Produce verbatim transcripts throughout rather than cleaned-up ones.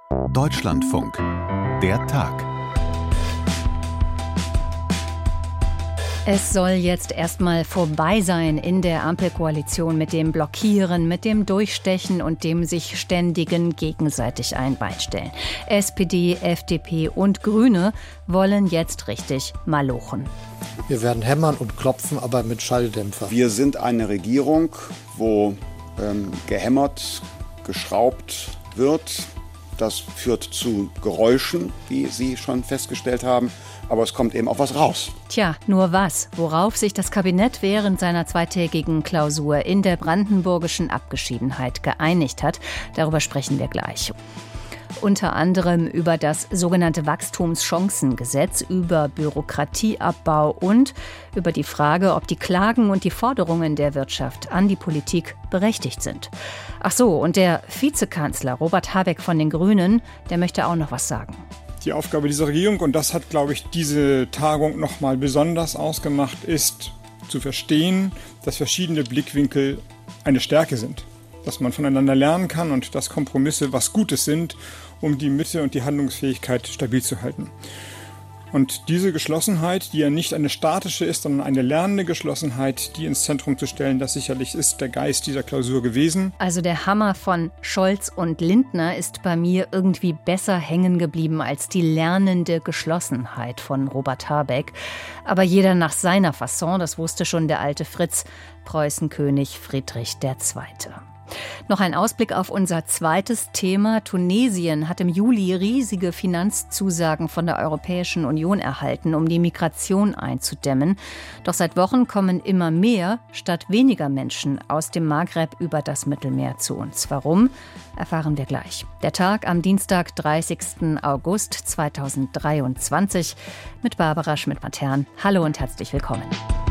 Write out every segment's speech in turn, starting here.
Deutschlandfunk. Der Tag. Es soll jetzt erstmal vorbei sein in der Ampelkoalition mit dem Blockieren, mit dem Durchstechen und dem sich ständigen gegenseitig ein Bein stellen. S P D, F D P und Grüne wollen jetzt richtig malochen. Wir werden hämmern und klopfen, aber mit Schalldämpfer. Wir sind eine Regierung, wo ähm, gehämmert, geschraubt wird. Das führt zu Geräuschen, wie Sie schon festgestellt haben. Aber es kommt eben auch was raus. Tja, nur was? Worauf sich das Kabinett während seiner zweitägigen Klausur in der brandenburgischen Abgeschiedenheit geeinigt hat, darüber sprechen wir gleich. Unter anderem über das sogenannte Wachstumschancengesetz, über Bürokratieabbau und über die Frage, ob die Klagen und die Forderungen der Wirtschaft an die Politik berechtigt sind. Ach so, und der Vizekanzler Robert Habeck von den Grünen, der möchte auch noch was sagen. Die Aufgabe dieser Regierung, und das hat, glaube ich, diese Tagung noch mal besonders ausgemacht, ist zu verstehen, dass verschiedene Blickwinkel eine Stärke sind. Dass man voneinander lernen kann und dass Kompromisse was Gutes sind, um die Mitte und die Handlungsfähigkeit stabil zu halten. Und diese Geschlossenheit, die ja nicht eine statische ist, sondern eine lernende Geschlossenheit, die ins Zentrum zu stellen, das sicherlich ist der Geist dieser Klausur gewesen. Also der Hammer von Scholz und Lindner ist bei mir irgendwie besser hängen geblieben als die lernende Geschlossenheit von Robert Habeck. Aber jeder nach seiner Fasson, das wusste schon der alte Fritz, Preußenkönig Friedrich der Zweite. Noch ein Ausblick auf unser zweites Thema. Tunesien hat im Juli riesige Finanzzusagen von der Europäischen Union erhalten, um die Migration einzudämmen. Doch seit Wochen kommen immer mehr statt weniger Menschen aus dem Maghreb über das Mittelmeer zu uns. Warum? Erfahren wir gleich. Der Tag am Dienstag, dreißigsten August zweitausenddreiundzwanzig mit Barbara Schmidt-Matern. Hallo und herzlich willkommen.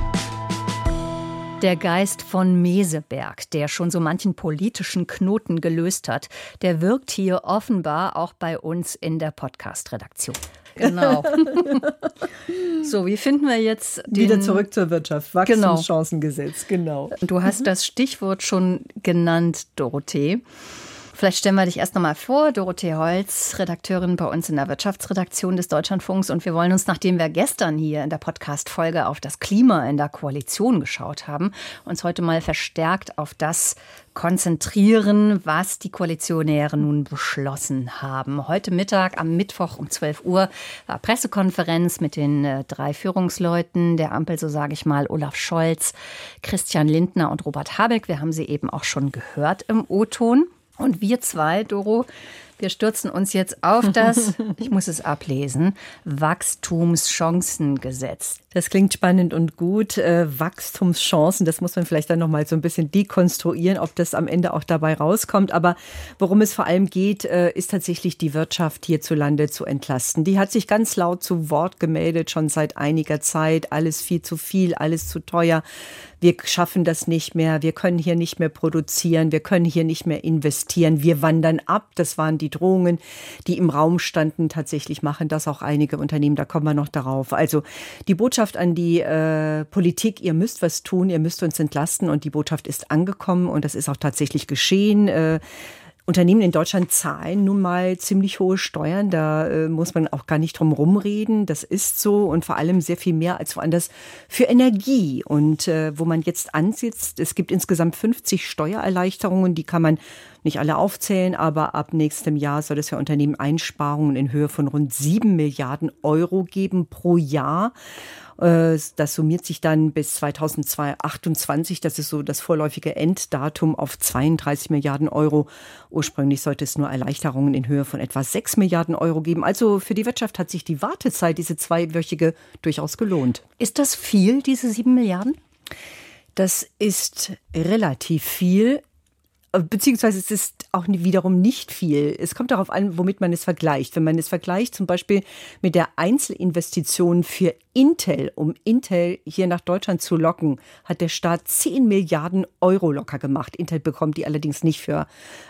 Der Geist von Meseberg, der schon so manchen politischen Knoten gelöst hat, der wirkt hier offenbar auch bei uns in der Podcast-Redaktion. Genau. So, wie finden wir jetzt den... Wieder zurück zur Wirtschaft. Wachstumschancengesetz, genau. Du hast das Stichwort schon genannt, Dorothee. Vielleicht stellen wir dich erst noch mal vor. Dorothee Holz, Redakteurin bei uns in der Wirtschaftsredaktion des Deutschlandfunks. Und wir wollen uns, nachdem wir gestern hier in der Podcast-Folge auf das Klima in der Koalition geschaut haben, uns heute mal verstärkt auf das konzentrieren, was die Koalitionäre nun beschlossen haben. Heute Mittag, am Mittwoch um zwölf Uhr, war Pressekonferenz mit den äh, drei Führungsleuten der Ampel, so sage ich mal, Olaf Scholz, Christian Lindner und Robert Habeck. Wir haben sie eben auch schon gehört im O-Ton. Und wir zwei, Doro, wir stürzen uns jetzt auf das, ich muss es ablesen, Wachstumschancengesetz. Das klingt spannend und gut. Äh, Wachstumschancen, das muss man vielleicht dann noch mal so ein bisschen dekonstruieren, ob das am Ende auch dabei rauskommt. Aber worum es vor allem geht, äh, ist tatsächlich die Wirtschaft hierzulande zu entlasten. Die hat sich ganz laut zu Wort gemeldet, schon seit einiger Zeit. Alles viel zu viel, alles zu teuer. Wir schaffen das nicht mehr. Wir können hier nicht mehr produzieren. Wir können hier nicht mehr investieren. Wir wandern ab. Das waren die Drohungen, die im Raum standen. Tatsächlich machen das auch einige Unternehmen. Da kommen wir noch darauf. Also die Botschaft an die äh, Politik, ihr müsst was tun, ihr müsst uns entlasten. Und die Botschaft ist angekommen und das ist auch tatsächlich geschehen. Äh, Unternehmen in Deutschland zahlen nun mal ziemlich hohe Steuern. Da äh, muss man auch gar nicht drum rumreden. Das ist so und vor allem sehr viel mehr als woanders für Energie. Und äh, wo man jetzt ansitzt, es gibt insgesamt fünfzig Steuererleichterungen. Die kann man nicht alle aufzählen, aber ab nächstem Jahr soll es für Unternehmen Einsparungen in Höhe von rund sieben Milliarden Euro geben pro Jahr. Das summiert sich dann bis zweitausendachtundzwanzig. Das ist so das vorläufige Enddatum auf zweiunddreißig Milliarden Euro. Ursprünglich sollte es nur Erleichterungen in Höhe von etwa sechs Milliarden Euro geben. Also für die Wirtschaft hat sich die Wartezeit, diese zweiwöchige, durchaus gelohnt. Ist das viel, diese sieben Milliarden? Das ist relativ viel. Beziehungsweise es ist auch wiederum nicht viel. Es kommt darauf an, womit man es vergleicht. Wenn man es vergleicht zum Beispiel mit der Einzelinvestition für Intel, um Intel hier nach Deutschland zu locken, hat der Staat zehn Milliarden Euro locker gemacht. Intel bekommt die allerdings nicht für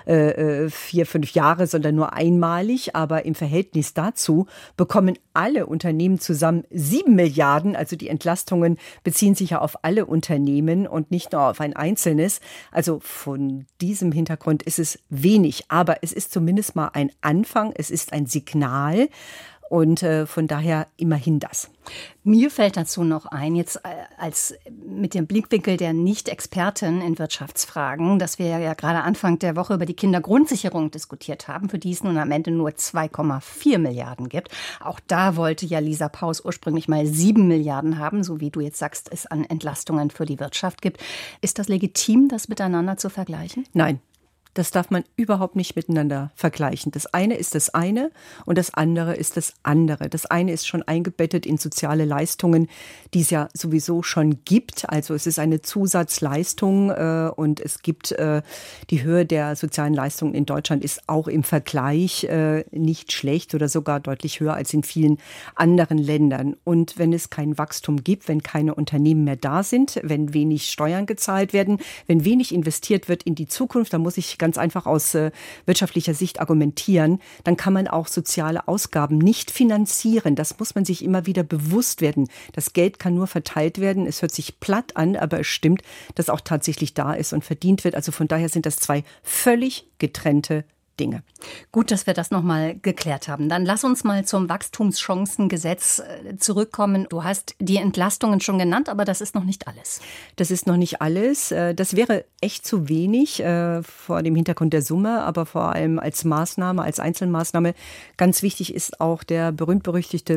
äh, vier, fünf Jahre, sondern nur einmalig. Aber im Verhältnis dazu bekommen alle Unternehmen zusammen sieben Milliarden. Also die Entlastungen beziehen sich ja auf alle Unternehmen und nicht nur auf ein einzelnes. Also von diesem Hintergrund ist es wenig. Aber es ist zumindest mal ein Anfang. Es ist ein Signal. Und äh, von daher immerhin das. Mir fällt dazu noch ein, jetzt äh, als mit dem Blickwinkel der Nicht-Expertin in Wirtschaftsfragen, dass wir ja gerade Anfang der Woche über die Kindergrundsicherung diskutiert haben, für die es nun am Ende nur zwei Komma vier Milliarden gibt. Auch da wollte ja Lisa Paus ursprünglich mal sieben Milliarden haben, so wie du jetzt sagst, es an Entlastungen für die Wirtschaft gibt. Ist das legitim, das miteinander zu vergleichen? Nein. Das darf man überhaupt nicht miteinander vergleichen. Das eine ist das eine und das andere ist das andere. Das eine ist schon eingebettet in soziale Leistungen, die es ja sowieso schon gibt. Also es ist eine Zusatzleistung äh, und es gibt äh, die Höhe der sozialen Leistungen in Deutschland ist auch im Vergleich äh, nicht schlecht oder sogar deutlich höher als in vielen anderen Ländern. Und wenn es kein Wachstum gibt, wenn keine Unternehmen mehr da sind, wenn wenig Steuern gezahlt werden, wenn wenig investiert wird in die Zukunft, dann muss ich ganz einfach aus äh, wirtschaftlicher Sicht argumentieren, dann kann man auch soziale Ausgaben nicht finanzieren. Das muss man sich immer wieder bewusst werden. Das Geld kann nur verteilt werden. Es hört sich platt an, aber es stimmt, dass auch tatsächlich da ist und verdient wird. Also von daher sind das zwei völlig getrennte Dinge. Gut, dass wir das nochmal geklärt haben. Dann lass uns mal zum Wachstumschancengesetz zurückkommen. Du hast die Entlastungen schon genannt, aber das ist noch nicht alles. Das ist noch nicht alles. Das wäre echt zu wenig vor dem Hintergrund der Summe, aber vor allem als Maßnahme, als Einzelmaßnahme. Ganz wichtig ist auch der berühmt-berüchtigte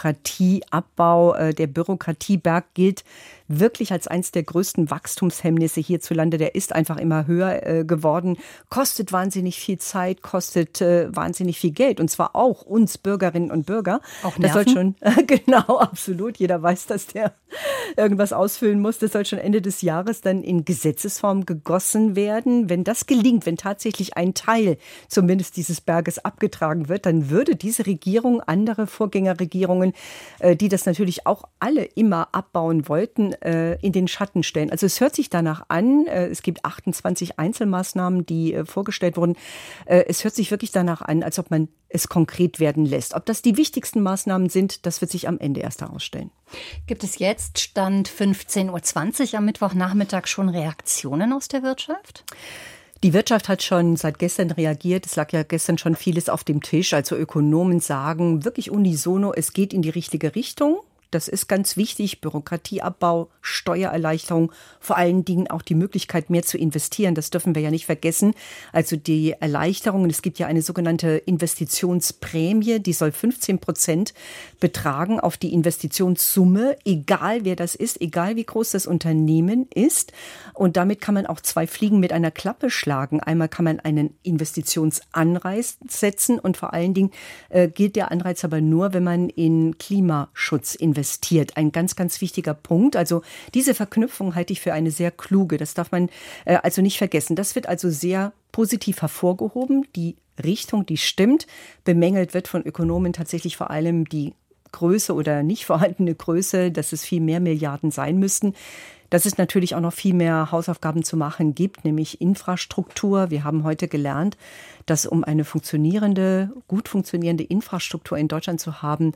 Bürokratieabbau. Der Bürokratieberg gilt wirklich als eines der größten Wachstumshemmnisse hierzulande. Der ist einfach immer höher äh, geworden, kostet wahnsinnig viel Zeit, kostet äh, wahnsinnig viel Geld und zwar auch uns Bürgerinnen und Bürger. Auch Nerven? Das soll schon, äh, genau, absolut. Jeder weiß, dass der irgendwas ausfüllen muss. Das soll schon Ende des Jahres dann in Gesetzesform gegossen werden. Wenn das gelingt, wenn tatsächlich ein Teil zumindest dieses Berges abgetragen wird, dann würde diese Regierung, andere Vorgängerregierungen, äh, die das natürlich auch alle immer abbauen wollten, in den Schatten stellen. Also es hört sich danach an, es gibt achtundzwanzig Einzelmaßnahmen, die vorgestellt wurden. Es hört sich wirklich danach an, als ob man es konkret werden lässt. Ob das die wichtigsten Maßnahmen sind, das wird sich am Ende erst herausstellen. Gibt es jetzt, Stand fünfzehn Uhr zwanzig am Mittwochnachmittag, schon Reaktionen aus der Wirtschaft? Die Wirtschaft hat schon seit gestern reagiert. Es lag ja gestern schon vieles auf dem Tisch. Also Ökonomen sagen wirklich unisono, es geht in die richtige Richtung. Das ist ganz wichtig. Bürokratieabbau, Steuererleichterung, vor allen Dingen auch die Möglichkeit, mehr zu investieren. Das dürfen wir ja nicht vergessen. Also die Erleichterungen. Es gibt ja eine sogenannte Investitionsprämie, die soll fünfzehn Prozent betragen auf die Investitionssumme, egal wer das ist, egal wie groß das Unternehmen ist. Und damit kann man auch zwei Fliegen mit einer Klappe schlagen. Einmal kann man einen Investitionsanreiz setzen und vor allen Dingen äh, gilt der Anreiz aber nur, wenn man in Klimaschutz investiert. investiert. Ein ganz, ganz wichtiger Punkt. Also diese Verknüpfung halte ich für eine sehr kluge. Das darf man äh, also nicht vergessen. Das wird also sehr positiv hervorgehoben. Die Richtung, die stimmt. Bemängelt wird von Ökonomen tatsächlich vor allem die Größe oder nicht vorhandene Größe, dass es viel mehr Milliarden sein müssten. Dass es natürlich auch noch viel mehr Hausaufgaben zu machen gibt, nämlich Infrastruktur. Wir haben heute gelernt, dass um eine funktionierende, gut funktionierende Infrastruktur in Deutschland zu haben,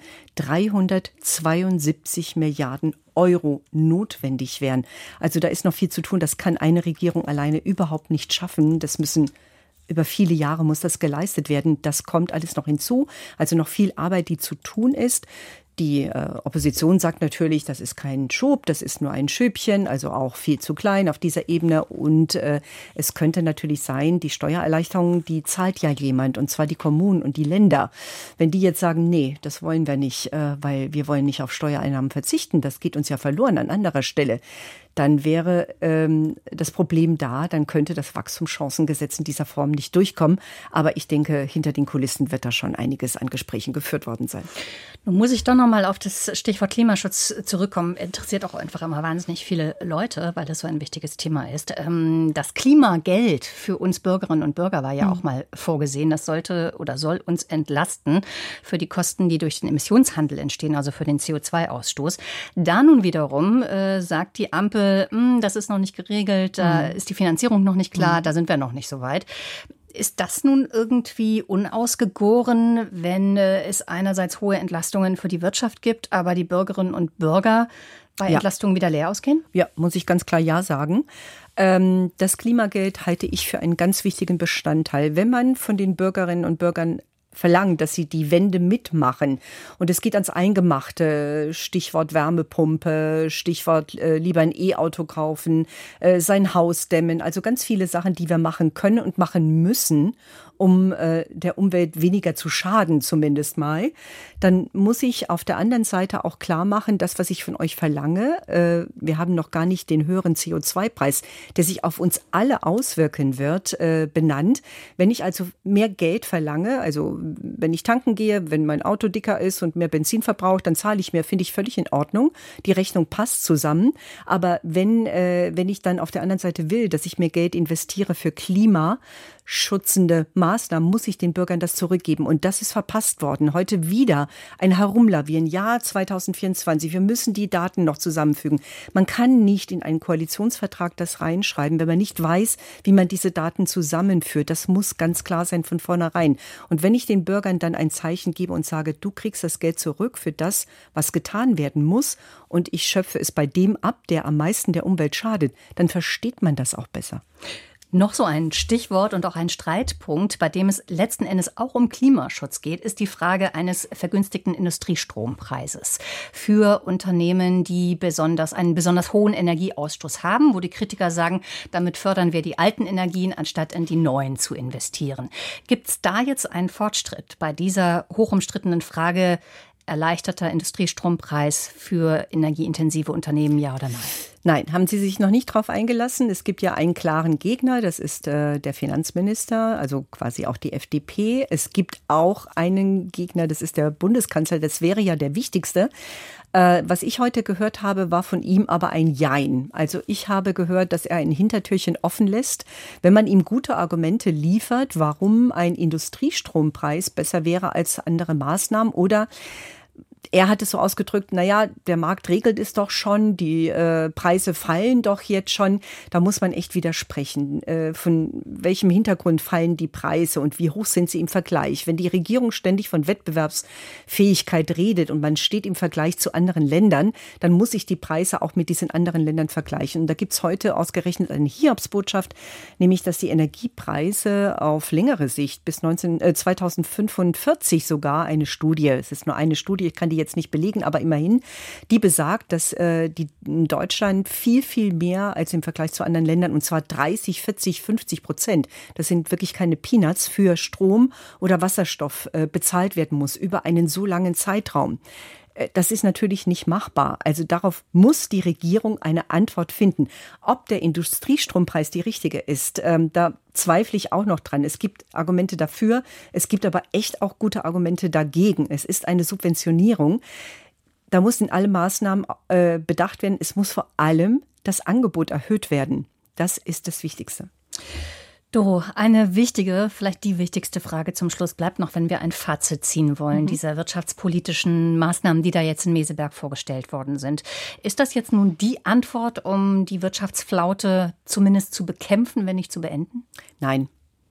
dreihundertzweiundsiebzig Milliarden Euro notwendig wären. Also da ist noch viel zu tun. Das kann eine Regierung alleine überhaupt nicht schaffen. Das müssen Über viele Jahre muss das geleistet werden. Das kommt alles noch hinzu. Also noch viel Arbeit, die zu tun ist. Die äh, Opposition sagt natürlich, das ist kein Schub, das ist nur ein Schübchen, also auch viel zu klein auf dieser Ebene. Und äh, es könnte natürlich sein, die Steuererleichterung, die zahlt ja jemand, und zwar die Kommunen und die Länder. Wenn die jetzt sagen, nee, das wollen wir nicht, äh, weil wir wollen nicht auf Steuereinnahmen verzichten, das geht uns ja verloren an anderer Stelle, dann wäre ähm, das Problem da, dann könnte das Wachstumschancengesetz in dieser Form nicht durchkommen. Aber ich denke, hinter den Kulissen wird da schon einiges an Gesprächen geführt worden sein. Nun muss ich doch noch mal auf das Stichwort Klimaschutz zurückkommen. Interessiert auch einfach immer wahnsinnig viele Leute, weil das so ein wichtiges Thema ist. Das Klimageld für uns Bürgerinnen und Bürger war ja auch mal vorgesehen. Das sollte oder soll uns entlasten für die Kosten, die durch den Emissionshandel entstehen, also für den C O zwei Ausstoß. Da nun wiederum äh, sagt die Ampel, das ist noch nicht geregelt, da ist die Finanzierung noch nicht klar, da sind wir noch nicht so weit. Ist das nun irgendwie unausgegoren, wenn es einerseits hohe Entlastungen für die Wirtschaft gibt, aber die Bürgerinnen und Bürger bei Ja. Entlastungen wieder leer ausgehen? Ja, muss ich ganz klar Ja sagen. Ähm, das Klimageld halte ich für einen ganz wichtigen Bestandteil. Wenn man von den Bürgerinnen und Bürgern verlangt, dass sie die Wende mitmachen. Und es geht ans Eingemachte, Stichwort Wärmepumpe, Stichwort äh, lieber ein E-Auto kaufen, äh, sein Haus dämmen. Also ganz viele Sachen, die wir machen können und machen müssen, um äh, der Umwelt weniger zu schaden, zumindest mal. Dann muss ich auf der anderen Seite auch klar machen, das, was ich von euch verlange, äh, wir haben noch gar nicht den höheren C O zwei Preis, der sich auf uns alle auswirken wird, äh, benannt. Wenn ich also mehr Geld verlange, also wenn ich tanken gehe, wenn mein Auto dicker ist und mehr Benzin verbraucht, dann zahle ich mehr, finde ich völlig in Ordnung. Die Rechnung passt zusammen. Aber wenn, äh, wenn ich dann auf der anderen Seite will, dass ich mehr Geld investiere für klimaschützende Maßnahmen, muss ich den Bürgern das zurückgeben. Und das ist verpasst worden. Heute wieder ein Herumlavieren. Jahr zwanzig vierundzwanzig. Wir müssen die Daten noch zusammenfügen. Man kann nicht in einen Koalitionsvertrag das reinschreiben, wenn man nicht weiß, wie man diese Daten zusammenführt. Das muss ganz klar sein von vornherein. Und wenn ich den Bürgern dann ein Zeichen gebe und sage, du kriegst das Geld zurück für das, was getan werden muss, und ich schöpfe es bei dem ab, der am meisten der Umwelt schadet, dann versteht man das auch besser. Noch so ein Stichwort und auch ein Streitpunkt, bei dem es letzten Endes auch um Klimaschutz geht, ist die Frage eines vergünstigten Industriestrompreises für Unternehmen, die besonders einen besonders hohen Energieausstoß haben, wo die Kritiker sagen, damit fördern wir die alten Energien, anstatt in die neuen zu investieren. Gibt es da jetzt einen Fortschritt bei dieser hochumstrittenen Frage erleichterter Industriestrompreis für energieintensive Unternehmen, ja oder nein? Nein, haben Sie sich noch nicht drauf eingelassen. Es gibt ja einen klaren Gegner, das ist äh, der Finanzminister, also quasi auch die F D P. Es gibt auch einen Gegner, das ist der Bundeskanzler, das wäre ja der wichtigste. Äh, was ich heute gehört habe, war von ihm aber ein Jein. Also ich habe gehört, dass er ein Hintertürchen offen lässt, wenn man ihm gute Argumente liefert, warum ein Industriestrompreis besser wäre als andere Maßnahmen, oder er hat es so ausgedrückt, naja, der Markt regelt es doch schon, die äh, Preise fallen doch jetzt schon. Da muss man echt widersprechen. Äh, von welchem Hintergrund fallen die Preise und wie hoch sind sie im Vergleich? Wenn die Regierung ständig von Wettbewerbsfähigkeit redet und man steht im Vergleich zu anderen Ländern, dann muss ich die Preise auch mit diesen anderen Ländern vergleichen. Und da gibt es heute ausgerechnet eine Hiobsbotschaft, nämlich, dass die Energiepreise auf längere Sicht bis neunzehn, äh, zweitausendfünfundvierzig sogar, eine Studie, es ist nur eine Studie, ich kann die jetzt nicht belegen, aber immerhin, die besagt, dass äh, die in Deutschland viel, viel mehr als im Vergleich zu anderen Ländern, und zwar dreißig, vierzig, fünfzig Prozent, das sind wirklich keine Peanuts, für Strom oder Wasserstoff äh, bezahlt werden muss über einen so langen Zeitraum. Das ist natürlich nicht machbar. Also darauf muss die Regierung eine Antwort finden. Ob der Industriestrompreis die richtige ist, ähm, da zweifle ich auch noch dran. Es gibt Argumente dafür, es gibt aber echt auch gute Argumente dagegen. Es ist eine Subventionierung. Da muss in alle Maßnahmen äh, bedacht werden. Es muss vor allem das Angebot erhöht werden. Das ist das Wichtigste. Doro, eine wichtige, vielleicht die wichtigste Frage zum Schluss bleibt noch, wenn wir ein Fazit ziehen wollen, mhm. dieser wirtschaftspolitischen Maßnahmen, die da jetzt in Meseberg vorgestellt worden sind. Ist das jetzt nun die Antwort, um die Wirtschaftsflaute zumindest zu bekämpfen, wenn nicht zu beenden? Nein.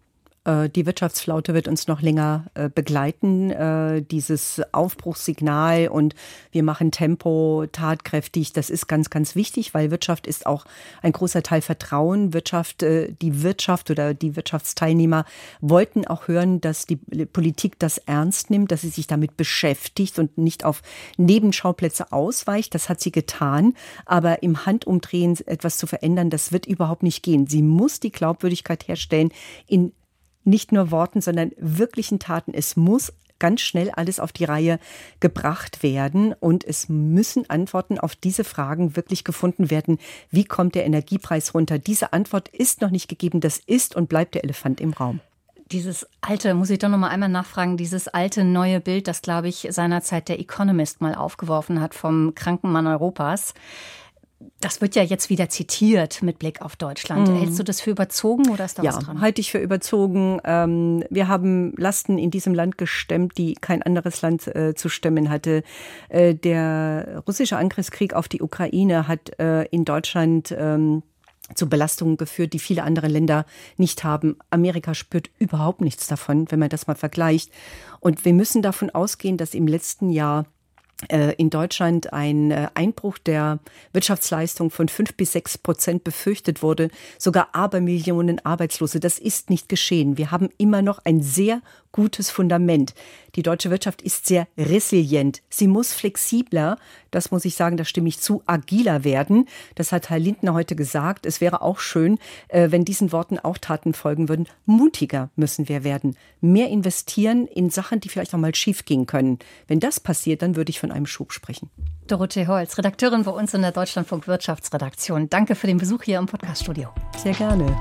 Die Wirtschaftsflaute wird uns noch länger begleiten. Dieses Aufbruchssignal und wir machen Tempo tatkräftig, das ist ganz, ganz wichtig, weil Wirtschaft ist auch ein großer Teil Vertrauen. Wirtschaft, die Wirtschaft oder die Wirtschaftsteilnehmer wollten auch hören, dass die Politik das ernst nimmt, dass sie sich damit beschäftigt und nicht auf Nebenschauplätze ausweicht. Das hat sie getan. Aber im Handumdrehen etwas zu verändern, das wird überhaupt nicht gehen. Sie muss die Glaubwürdigkeit herstellen in nicht nur Worten, sondern wirklichen Taten. Es muss ganz schnell alles auf die Reihe gebracht werden. Und es müssen Antworten auf diese Fragen wirklich gefunden werden. Wie kommt der Energiepreis runter? Diese Antwort ist noch nicht gegeben. Das ist und bleibt der Elefant im Raum. Dieses alte, muss ich doch noch mal einmal nachfragen, dieses alte neue Bild, das, glaube ich, seinerzeit der Economist mal aufgeworfen hat vom kranken Mann Europas. Das wird ja jetzt wieder zitiert mit Blick auf Deutschland. Mhm. Hältst du das für überzogen oder ist da ja, was dran? Ja, halte ich für überzogen. Ähm, wir haben Lasten in diesem Land gestemmt, die kein anderes Land äh, zu stemmen hatte. Äh, der russische Angriffskrieg auf die Ukraine hat äh, in Deutschland ähm, zu Belastungen geführt, die viele andere Länder nicht haben. Amerika spürt überhaupt nichts davon, wenn man das mal vergleicht. Und wir müssen davon ausgehen, dass im letzten Jahr in Deutschland ein Einbruch der Wirtschaftsleistung von fünf bis sechs Prozent befürchtet wurde, sogar Abermillionen Arbeitslose. Das ist nicht geschehen. Wir haben immer noch ein sehr gutes Fundament. Die deutsche Wirtschaft ist sehr resilient. Sie muss flexibler, das muss ich sagen, da stimme ich zu, agiler werden. Das hat Herr Lindner heute gesagt. Es wäre auch schön, wenn diesen Worten auch Taten folgen würden. Mutiger müssen wir werden. Mehr investieren in Sachen, die vielleicht auch mal schief gehen können. Wenn das passiert, dann würde ich von einem Schub sprechen. Dorothee Holz, Redakteurin bei uns in der Deutschlandfunk Wirtschaftsredaktion. Danke für den Besuch hier im Podcaststudio. Sehr gerne.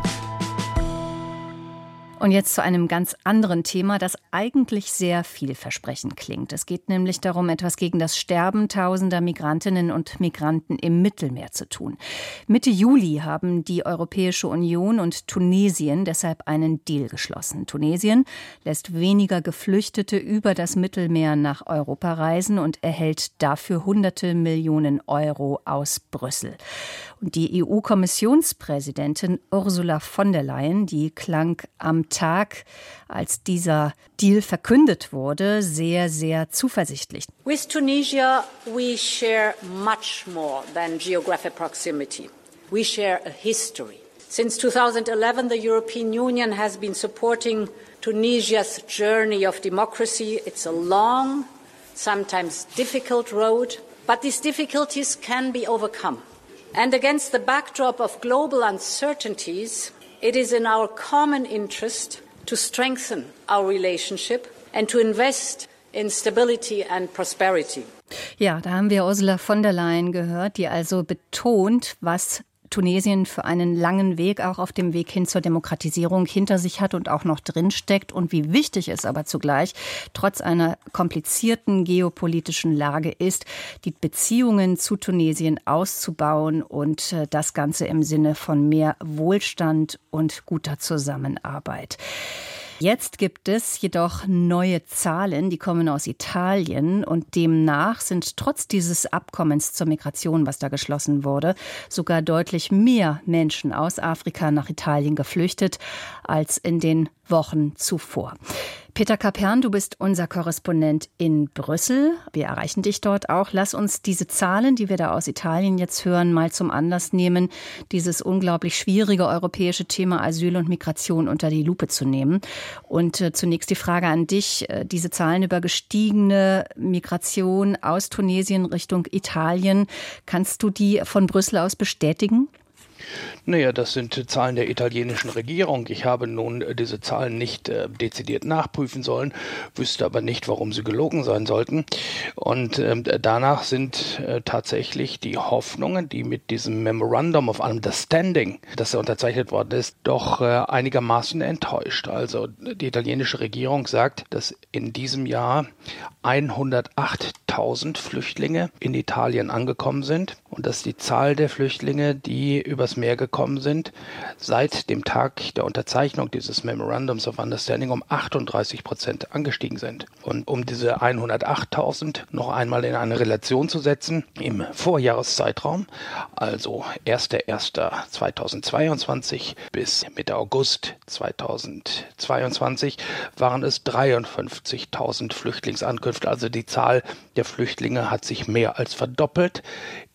Und jetzt zu einem ganz anderen Thema, das eigentlich sehr vielversprechend klingt. Es geht nämlich darum, etwas gegen das Sterben tausender Migrantinnen und Migranten im Mittelmeer zu tun. Mitte Juli haben die Europäische Union und Tunesien deshalb einen Deal geschlossen. Tunesien lässt weniger Geflüchtete über das Mittelmeer nach Europa reisen und erhält dafür hunderte Millionen Euro aus Brüssel. Und die E U-Kommissionspräsidentin Ursula von der Leyen, die klang am Tag, als dieser Deal verkündet wurde, sehr, sehr zuversichtlich. With Tunisia, we share much more than geographic proximity. We share a history. Since two thousand eleven, the European Union has been supporting Tunisia's journey of democracy. It's a long, sometimes difficult road, but these difficulties can be overcome. And against the backdrop of global uncertainties, it is in our common interest to strengthen our relationship and to invest in stability and prosperity. Ja, da haben wir Ursula von der Leyen gehört, die also betont, was Tunesien für einen langen Weg, auch auf dem Weg hin zur Demokratisierung hinter sich hat und auch noch drinsteckt und wie wichtig es aber zugleich trotz einer komplizierten geopolitischen Lage ist, die Beziehungen zu Tunesien auszubauen und das Ganze im Sinne von mehr Wohlstand und guter Zusammenarbeit. Jetzt gibt es jedoch neue Zahlen, die kommen aus Italien und demnach sind trotz dieses Abkommens zur Migration, was da geschlossen wurde, sogar deutlich mehr Menschen aus Afrika nach Italien geflüchtet als in den Wochen zuvor. Peter Kapern, du bist unser Korrespondent in Brüssel. Wir erreichen dich dort auch. Lass uns diese Zahlen, die wir da aus Italien jetzt hören, mal zum Anlass nehmen, dieses unglaublich schwierige europäische Thema Asyl und Migration unter die Lupe zu nehmen. Und äh, zunächst die Frage an dich. Äh, diese Zahlen über gestiegene Migration aus Tunesien Richtung Italien, kannst du die von Brüssel aus bestätigen? Naja, das sind Zahlen der italienischen Regierung. Ich habe nun diese Zahlen nicht äh, dezidiert nachprüfen sollen, wüsste aber nicht, warum sie gelogen sein sollten. Und ähm, danach sind äh, tatsächlich die Hoffnungen, die mit diesem Memorandum of Understanding, das unterzeichnet worden ist, doch äh, einigermaßen enttäuscht. Also die italienische Regierung sagt, dass in diesem Jahr hundertachttausend Flüchtlinge in Italien angekommen sind und dass die Zahl der Flüchtlinge, die übers Meer gekommen sind, seit dem Tag der Unterzeichnung dieses Memorandums of Understanding um achtunddreißig Prozent angestiegen sind. Und um diese hundertachttausend noch einmal in eine Relation zu setzen, im Vorjahreszeitraum, also erster erster zweitausendzweiundzwanzig bis Mitte August zweitausendzweiundzwanzig, waren es dreiundfünfzigtausend Flüchtlingsankünfte. Also die Zahl der Flüchtlinge hat sich mehr als verdoppelt.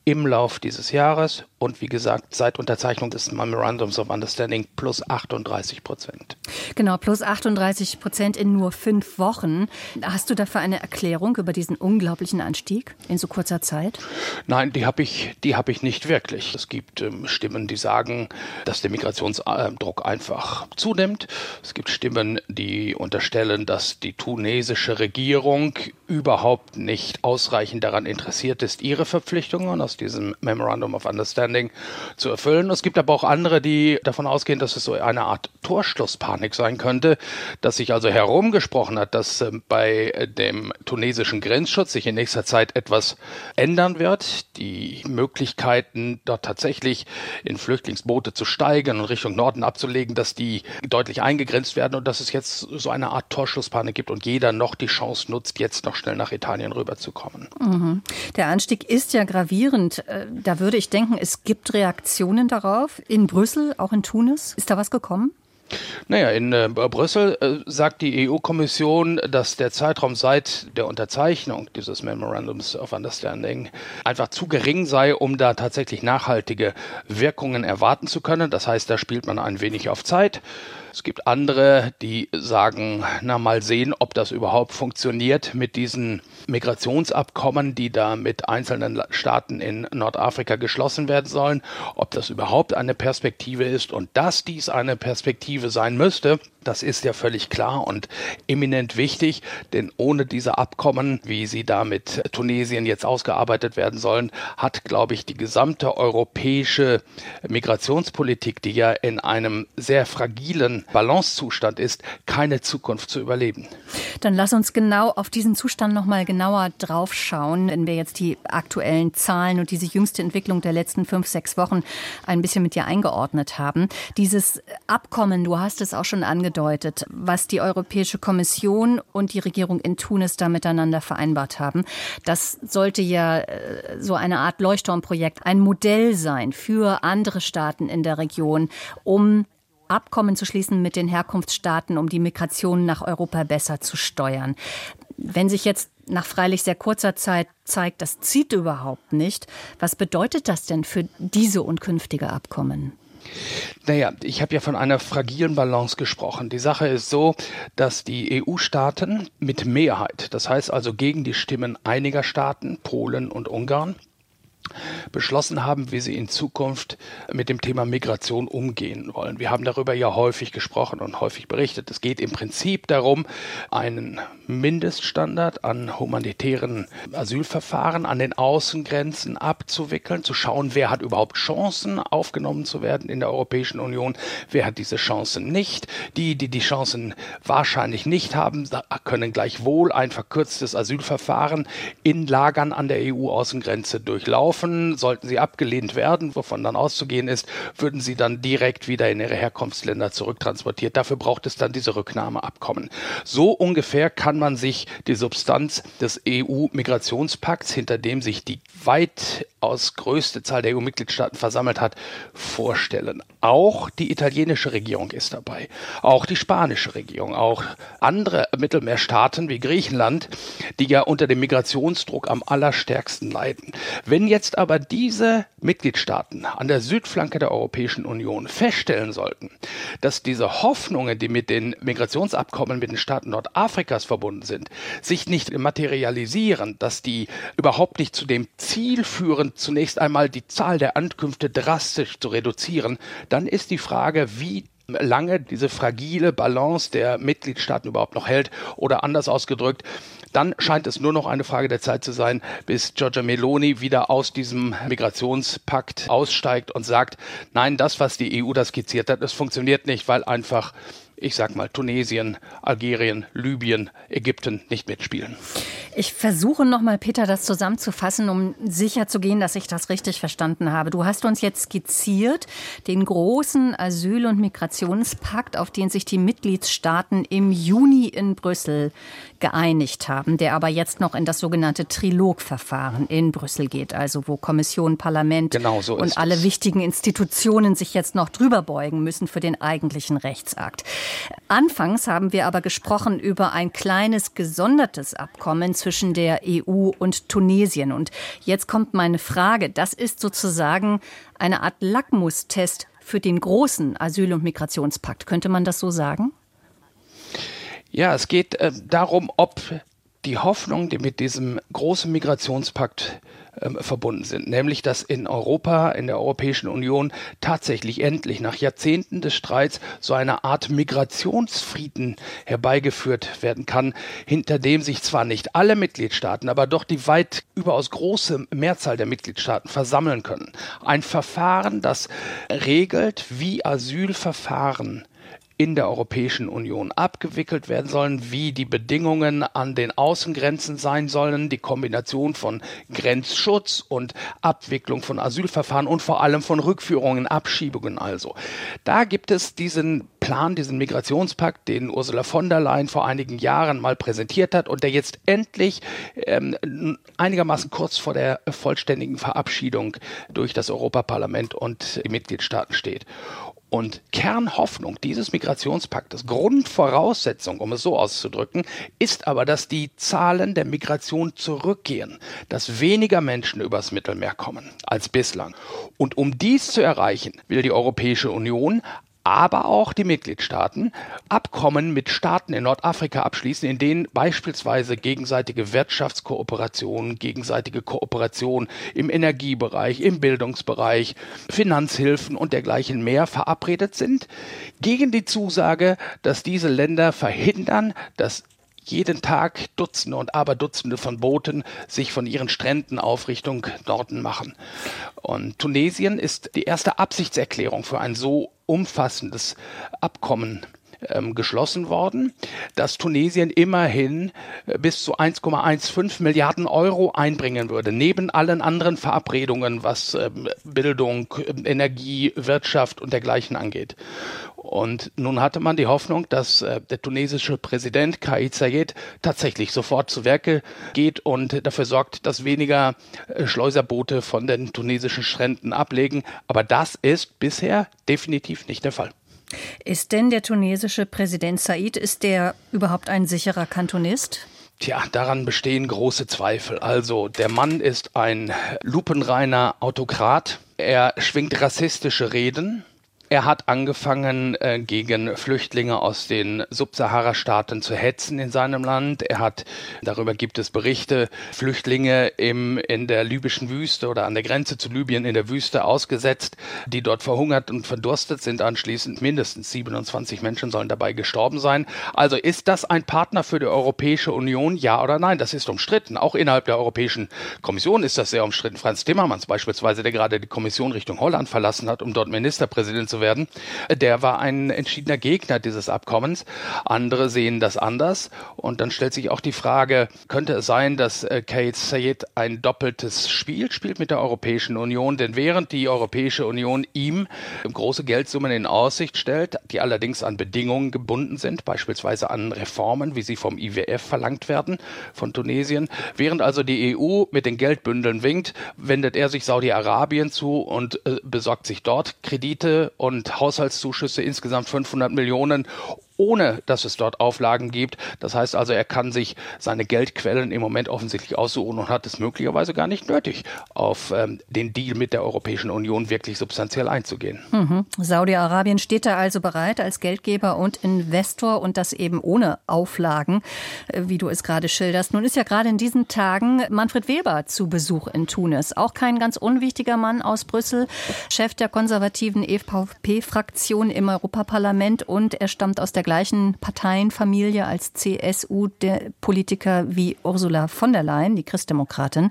im Lauf dieses Jahres und wie gesagt, seit Unterzeichnung des Memorandums of Understanding plus achtunddreißig Prozent. Genau, plus achtunddreißig Prozent in nur fünf Wochen. Hast du dafür eine Erklärung über diesen unglaublichen Anstieg in so kurzer Zeit? Nein, die habe ich, die habe ich nicht wirklich. Es gibt ähm, Stimmen, die sagen, dass der Migrationsdruck einfach zunimmt. Es gibt Stimmen, die unterstellen, dass die tunesische Regierung überhaupt nicht ausreichend daran interessiert ist, ihre Verpflichtungen aus diesem Memorandum of Understanding zu erfüllen. Es gibt aber auch andere, die davon ausgehen, dass es so eine Art Torschlusspanik sein könnte, dass sich also herumgesprochen hat, dass äh, bei dem tunesischen Grenzschutz sich in nächster Zeit etwas ändern wird. Die Möglichkeiten, dort tatsächlich in Flüchtlingsboote zu steigen und Richtung Norden abzulegen, dass die deutlich eingegrenzt werden und dass es jetzt so eine Art Torschlusspanik gibt und jeder noch die Chance nutzt, jetzt noch schnell nach Italien rüberzukommen. Mhm. Der Anstieg ist ja gravierend. Da würde ich denken, es gibt Reaktionen darauf in Brüssel, auch in Tunis. Ist da was gekommen? Naja, in äh, Brüssel äh, sagt die E U-Kommission, dass der Zeitraum seit der Unterzeichnung dieses Memorandums of Understanding einfach zu gering sei, um da tatsächlich nachhaltige Wirkungen erwarten zu können. Das heißt, da spielt man ein wenig auf Zeit. Es gibt andere, die sagen, na mal sehen, ob das überhaupt funktioniert mit diesen Migrationsabkommen, die da mit einzelnen Staaten in Nordafrika geschlossen werden sollen, ob das überhaupt eine Perspektive ist und dass dies eine Perspektive sein müsste. Das ist ja völlig klar und eminent wichtig, denn ohne diese Abkommen, wie sie da mit Tunesien jetzt ausgearbeitet werden sollen, hat, glaube ich, die gesamte europäische Migrationspolitik, die ja in einem sehr fragilen Balancezustand ist, keine Zukunft zu überleben. Dann lass uns genau auf diesen Zustand noch mal genauer drauf schauen, wenn wir jetzt die aktuellen Zahlen und diese jüngste Entwicklung der letzten fünf, sechs Wochen ein bisschen mit dir eingeordnet haben. Dieses Abkommen, du hast es auch schon angedeutet, was die Europäische Kommission und die Regierung in Tunis da miteinander vereinbart haben. Das sollte ja so eine Art Leuchtturmprojekt, ein Modell sein für andere Staaten in der Region, um Abkommen zu schließen mit den Herkunftsstaaten, um die Migration nach Europa besser zu steuern. Wenn sich jetzt nach freilich sehr kurzer Zeit zeigt, das zieht überhaupt nicht, was bedeutet das denn für diese und künftige Abkommen? Naja, ich habe ja von einer fragilen Balance gesprochen. Die Sache ist so, dass die E U-Staaten mit Mehrheit, das heißt also gegen die Stimmen einiger Staaten, Polen und Ungarn, beschlossen haben, wie sie in Zukunft mit dem Thema Migration umgehen wollen. Wir haben darüber ja häufig gesprochen und häufig berichtet. Es geht im Prinzip darum, einen Mindeststandard an humanitären Asylverfahren an den Außengrenzen abzuwickeln, zu schauen, wer hat überhaupt Chancen, aufgenommen zu werden in der Europäischen Union, wer hat diese Chancen nicht. Die, die die Chancen wahrscheinlich nicht haben, können gleichwohl ein verkürztes Asylverfahren in Lagern an der E U-Außengrenze durchlaufen. Sollten sie abgelehnt werden, wovon dann auszugehen ist, würden sie dann direkt wieder in ihre Herkunftsländer zurücktransportiert. Dafür braucht es dann diese Rücknahmeabkommen. So ungefähr kann man sich die Substanz des E U-Migrationspakts, hinter dem sich die weitaus größte Zahl der E U-Mitgliedstaaten versammelt hat, vorstellen. Auch die italienische Regierung ist dabei, auch die spanische Regierung, auch andere Mittelmeerstaaten wie Griechenland, die ja unter dem Migrationsdruck am allerstärksten leiden. Wenn jetzt aber diese Mitgliedstaaten an der Südflanke der Europäischen Union feststellen sollten, dass diese Hoffnungen, die mit den Migrationsabkommen mit den Staaten Nordafrikas verbunden sind, sich nicht materialisieren, dass die überhaupt nicht zu dem Ziel führen, zunächst einmal die Zahl der Ankünfte drastisch zu reduzieren, dann ist die Frage, wie lange diese fragile Balance der Mitgliedstaaten überhaupt noch hält oder anders ausgedrückt, dann scheint es nur noch eine Frage der Zeit zu sein, bis Giorgia Meloni wieder aus diesem Migrationspakt aussteigt und sagt, nein, das, was die E U da skizziert hat, das funktioniert nicht, weil einfach, ich sag mal, Tunesien, Algerien, Libyen, Ägypten nicht mitspielen. Ich versuche nochmal, Peter, das zusammenzufassen, um sicher zu gehen, dass ich das richtig verstanden habe. Du hast uns jetzt skizziert den großen Asyl- und Migrationspakt, auf den sich die Mitgliedstaaten im Juni in Brüssel geeinigt haben, der aber jetzt noch in das sogenannte Trilogverfahren in Brüssel geht, also wo Kommission, Parlament genau so und alle es. wichtigen Institutionen sich jetzt noch drüber beugen müssen für den eigentlichen Rechtsakt. Anfangs haben wir aber gesprochen über ein kleines gesondertes Abkommen zwischen der E U und Tunesien. Und jetzt kommt meine Frage. Das ist sozusagen eine Art Lackmustest für den großen Asyl- und Migrationspakt. Könnte man das so sagen? Ja, es geht äh, darum, ob die Hoffnungen, die mit diesem großen Migrationspakt ähm, verbunden sind, nämlich dass in Europa, in der Europäischen Union tatsächlich endlich nach Jahrzehnten des Streits so eine Art Migrationsfrieden herbeigeführt werden kann, hinter dem sich zwar nicht alle Mitgliedstaaten, aber doch die weit überaus große Mehrzahl der Mitgliedstaaten versammeln können. Ein Verfahren, das regelt, wie Asylverfahren in der Europäischen Union abgewickelt werden sollen, wie die Bedingungen an den Außengrenzen sein sollen, die Kombination von Grenzschutz und Abwicklung von Asylverfahren und vor allem von Rückführungen, Abschiebungen also. Da gibt es diesen Plan, diesen Migrationspakt, den Ursula von der Leyen vor einigen Jahren mal präsentiert hat und der jetzt endlich ähm, einigermaßen kurz vor der vollständigen Verabschiedung durch das Europaparlament und die Mitgliedstaaten steht. Und Kernhoffnung dieses Migrationspaktes, Grundvoraussetzung, um es so auszudrücken, ist aber, dass die Zahlen der Migration zurückgehen, dass weniger Menschen übers Mittelmeer kommen als bislang. Und um dies zu erreichen, will die Europäische Union, aber auch die Mitgliedstaaten Abkommen mit Staaten in Nordafrika abschließen, in denen beispielsweise gegenseitige Wirtschaftskooperation, gegenseitige Kooperation im Energiebereich, im Bildungsbereich, Finanzhilfen und dergleichen mehr verabredet sind, gegen die Zusage, dass diese Länder verhindern, dass jeden Tag Dutzende und Aberdutzende von Booten sich von ihren Stränden auf Richtung Norden machen. Und Tunesien ist die erste Absichtserklärung für ein so umfassendes Abkommen ähm, geschlossen worden, dass Tunesien immerhin bis zu eins Komma fünfzehn Milliarden Euro einbringen würde, neben allen anderen Verabredungen, was ähm, Bildung, Energie, Wirtschaft und dergleichen angeht. Und nun hatte man die Hoffnung, dass äh, der tunesische Präsident Kais Saied tatsächlich sofort zu Werke geht und dafür sorgt, dass weniger äh, Schleuserboote von den tunesischen Stränden ablegen. Aber das ist bisher definitiv nicht der Fall. Ist denn der tunesische Präsident Saied, ist der überhaupt ein sicherer Kantonist? Tja, daran bestehen große Zweifel. Also, der Mann ist ein lupenreiner Autokrat. Er schwingt rassistische Reden. Er hat angefangen, äh, gegen Flüchtlinge aus den Subsahara-Staaten zu hetzen in seinem Land. Er hat, darüber gibt es Berichte, Flüchtlinge im, in der libyschen Wüste oder an der Grenze zu Libyen in der Wüste ausgesetzt, die dort verhungert und verdurstet sind. Anschließend mindestens siebenundzwanzig Menschen sollen dabei gestorben sein. Also ist das ein Partner für die Europäische Union? Ja oder nein? Das ist umstritten. Auch innerhalb der Europäischen Kommission ist das sehr umstritten. Franz Timmermans beispielsweise, der gerade die Kommission Richtung Holland verlassen hat, um dort Ministerpräsident zu werden, der war ein entschiedener Gegner dieses Abkommens. Andere sehen das anders. Und dann stellt sich auch die Frage, könnte es sein, dass äh, Kais Saied ein doppeltes Spiel spielt mit der Europäischen Union? Denn während die Europäische Union ihm große Geldsummen in Aussicht stellt, die allerdings an Bedingungen gebunden sind, beispielsweise an Reformen, wie sie vom I W F verlangt werden, von Tunesien, während also die E U mit den Geldbündeln winkt, wendet er sich Saudi-Arabien zu und äh, besorgt sich dort Kredite und und Haushaltszuschüsse insgesamt fünfhundert Millionen, ohne dass es dort Auflagen gibt. Das heißt also, er kann sich seine Geldquellen im Moment offensichtlich aussuchen und hat es möglicherweise gar nicht nötig, auf ähm, den Deal mit der Europäischen Union wirklich substanziell einzugehen. Mhm. Saudi-Arabien steht da also bereit als Geldgeber und Investor und das eben ohne Auflagen, wie du es gerade schilderst. Nun ist ja gerade in diesen Tagen Manfred Weber zu Besuch in Tunis. Auch kein ganz unwichtiger Mann aus Brüssel, Chef der konservativen E V P-Fraktion im Europaparlament und er stammt aus der gleichen Parteienfamilie als C S U, der Politiker wie Ursula von der Leyen, die Christdemokratin.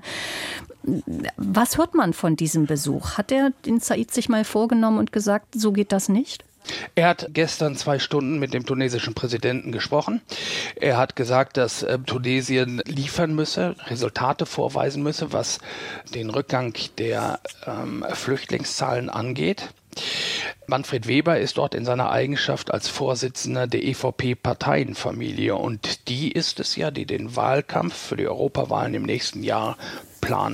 Was hört man von diesem Besuch? Hat er den Saied sich mal vorgenommen und gesagt, so geht das nicht? Er hat gestern zwei Stunden mit dem tunesischen Präsidenten gesprochen. Er hat gesagt, dass äh, Tunesien liefern müsse, Resultate vorweisen müsse, was den Rückgang der ähm, Flüchtlingszahlen angeht. Manfred Weber ist dort in seiner Eigenschaft als Vorsitzender der E V P-Parteienfamilie und die ist es ja, die den Wahlkampf für die Europawahlen im nächsten Jahr plant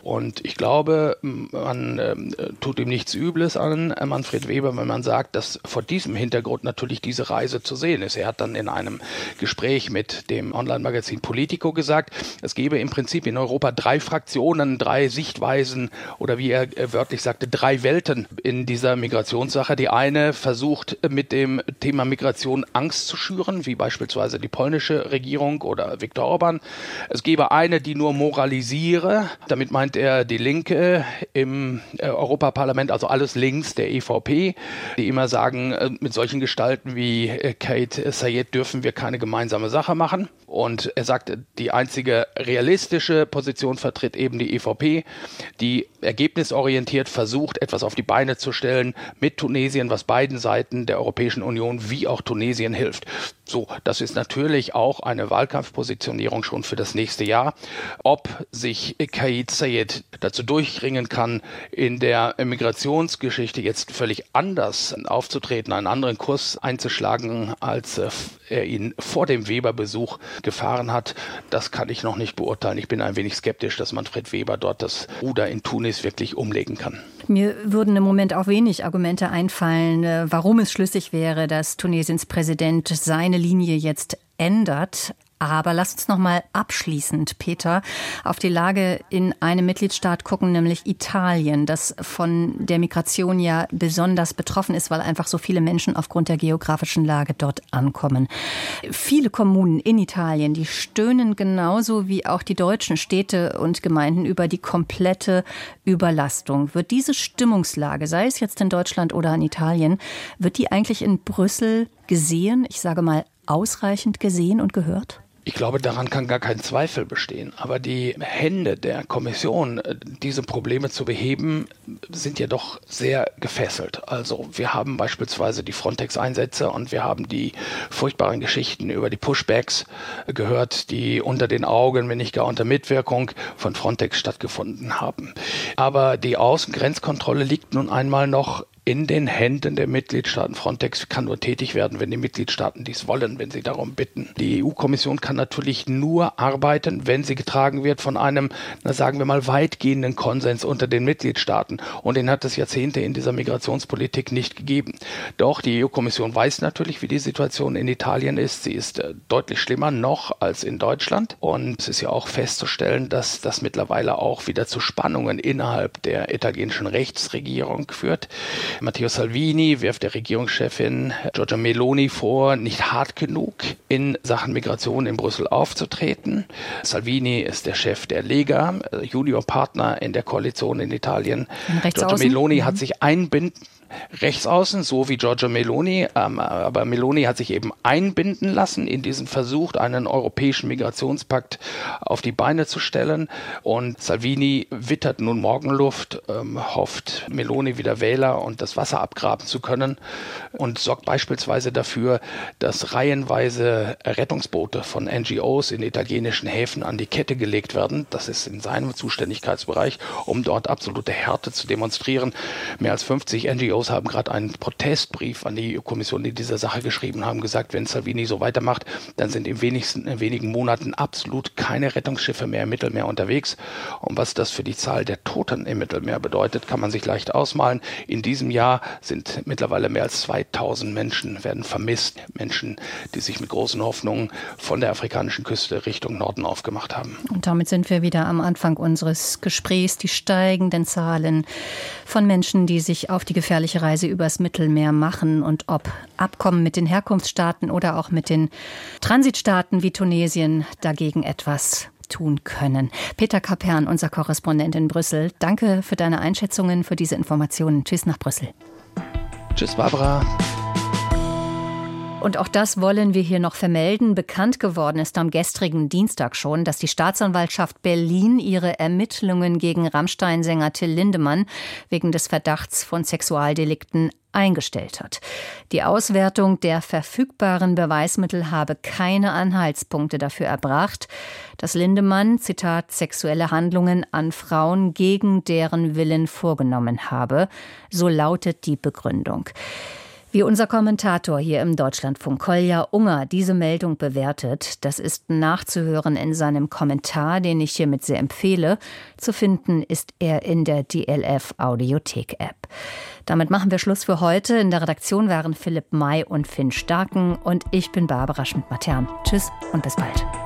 Und ich glaube, man äh, tut ihm nichts Übles an, äh, Manfred Weber, wenn man sagt, dass vor diesem Hintergrund natürlich diese Reise zu sehen ist. Er hat dann in einem Gespräch mit dem Online-Magazin Politico gesagt, es gebe im Prinzip in Europa drei Fraktionen, drei Sichtweisen oder wie er äh, wörtlich sagte, drei Welten in dieser Migrationssache. Die eine versucht mit dem Thema Migration Angst zu schüren, wie beispielsweise die polnische Regierung oder Viktor Orban. Es gebe eine, die nur moralisiere. Damit meint er die Linke im äh, Europaparlament, also alles links der E V P, die immer sagen, äh, mit solchen Gestalten wie äh, Kate Sayed dürfen wir keine gemeinsame Sache machen. Und er sagt, die einzige realistische Position vertritt eben die E V P, die ergebnisorientiert versucht, etwas auf die Beine zu stellen mit Tunesien, was beiden Seiten der Europäischen Union wie auch Tunesien hilft. So, das ist natürlich auch eine Wahlkampfpositionierung schon für das nächste Jahr. Ob sich Kais Saied dazu durchringen kann, in der Migrationsgeschichte jetzt völlig anders aufzutreten, einen anderen Kurs einzuschlagen, als er ihn vor dem Weber-Besuch gefahren hat, das kann ich noch nicht beurteilen. Ich bin ein wenig skeptisch, dass Manfred Weber dort das Ruder in Tunis wirklich umlegen kann. Mir würden im Moment auch wenig Argumente einfallen, warum es schlüssig wäre, dass Tunesiens Präsident seine Linie jetzt ändert. Aber lasst uns noch mal abschließend, Peter, auf die Lage in einem Mitgliedstaat gucken, nämlich Italien, das von der Migration ja besonders betroffen ist, weil einfach so viele Menschen aufgrund der geografischen Lage dort ankommen. Viele Kommunen in Italien, die stöhnen genauso wie auch die deutschen Städte und Gemeinden über die komplette Überlastung. Wird diese Stimmungslage, sei es jetzt in Deutschland oder in Italien, wird die eigentlich in Brüssel gesehen, ich sage mal ausreichend gesehen und gehört? Ich glaube, daran kann gar kein Zweifel bestehen. Aber die Hände der Kommission, diese Probleme zu beheben, sind ja doch sehr gefesselt. Also wir haben beispielsweise die Frontex-Einsätze und wir haben die furchtbaren Geschichten über die Pushbacks gehört, die unter den Augen, wenn nicht gar unter Mitwirkung von Frontex stattgefunden haben. Aber die Außengrenzkontrolle liegt nun einmal noch in den Händen der Mitgliedstaaten. Frontex kann nur tätig werden, wenn die Mitgliedstaaten dies wollen, wenn sie darum bitten. Die E U-Kommission kann natürlich nur arbeiten, wenn sie getragen wird von einem, na sagen wir mal, weitgehenden Konsens unter den Mitgliedstaaten. Und den hat es Jahrzehnte in dieser Migrationspolitik nicht gegeben. Doch die E U-Kommission weiß natürlich, wie die Situation in Italien ist. Sie ist äh, deutlich schlimmer noch als in Deutschland. Und es ist ja auch festzustellen, dass das mittlerweile auch wieder zu Spannungen innerhalb der italienischen Rechtsregierung führt. Matteo Salvini wirft der Regierungschefin Giorgia Meloni vor, nicht hart genug in Sachen Migration in Brüssel aufzutreten. Salvini ist der Chef der Lega, Juniorpartner in der Koalition in Italien. Giorgia Meloni hat sich einbinden Rechtsaußen, so wie Giorgia Meloni, ähm, aber Meloni hat sich eben einbinden lassen in diesen Versuch, einen europäischen Migrationspakt auf die Beine zu stellen. Und Salvini wittert nun Morgenluft, ähm, hofft Meloni wieder Wähler und das Wasser abgraben zu können und sorgt beispielsweise dafür, dass reihenweise Rettungsboote von N G Os in italienischen Häfen an die Kette gelegt werden. Das ist in seinem Zuständigkeitsbereich, um dort absolute Härte zu demonstrieren. Mehr als fünfzig N G Os haben gerade einen Protestbrief an die E U-Kommission in dieser Sache geschrieben, haben gesagt, wenn Salvini so weitermacht, dann sind im wenigsten, in wenigen Monaten absolut keine Rettungsschiffe mehr im Mittelmeer unterwegs. Und was das für die Zahl der Toten im Mittelmeer bedeutet, kann man sich leicht ausmalen. In diesem Jahr sind mittlerweile mehr als zweitausend Menschen werden vermisst. Menschen, die sich mit großen Hoffnungen von der afrikanischen Küste Richtung Norden aufgemacht haben. Und damit sind wir wieder am Anfang unseres Gesprächs. Die steigenden Zahlen von Menschen, die sich auf die gefährliche Reise übers Mittelmeer machen und ob Abkommen mit den Herkunftsstaaten oder auch mit den Transitstaaten wie Tunesien dagegen etwas tun können. Peter Kapern, unser Korrespondent in Brüssel, danke für deine Einschätzungen, für diese Informationen. Tschüss nach Brüssel. Tschüss, Barbara. Und auch das wollen wir hier noch vermelden. Bekannt geworden ist am gestrigen Dienstag schon, dass die Staatsanwaltschaft Berlin ihre Ermittlungen gegen Rammstein-Sänger Till Lindemann wegen des Verdachts von Sexualdelikten eingestellt hat. Die Auswertung der verfügbaren Beweismittel habe keine Anhaltspunkte dafür erbracht, dass Lindemann, Zitat, sexuelle Handlungen an Frauen gegen deren Willen vorgenommen habe. So lautet die Begründung. Wie unser Kommentator hier im Deutschlandfunk Kolja Unger diese Meldung bewertet, das ist nachzuhören in seinem Kommentar, den ich hiermit sehr empfehle. Zu finden ist er in der D L F Audiothek-App. Damit machen wir Schluss für heute. In der Redaktion waren Philipp May und Finn Starken und ich bin Barbara Schmidt-Matern. Tschüss und bis bald.